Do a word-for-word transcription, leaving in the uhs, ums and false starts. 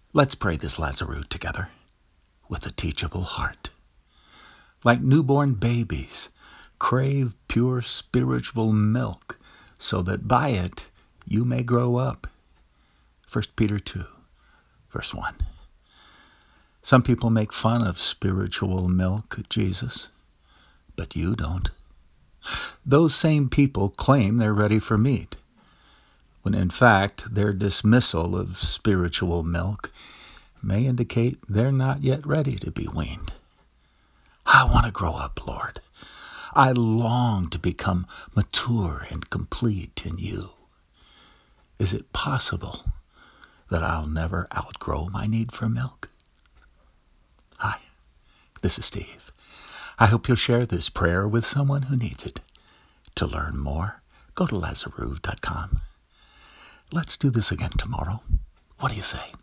Let's pray this Lazarus together with a teachable heart. Like newborn babies, crave pure spiritual milk so that by it you may grow up. First Peter two, verse one. Some people make fun of spiritual milk, Jesus, but you don't. Those same people claim they're ready for meat, when in fact their dismissal of spiritual milk may indicate they're not yet ready to be weaned. I want to grow up, Lord. I long to become mature and complete in you. Is it possible that I'll never outgrow my need for milk? Hi, this is Steve. I hope you'll share this prayer with someone who needs it. To learn more, go to Lazarus dot com. Let's do this again tomorrow. What do you say?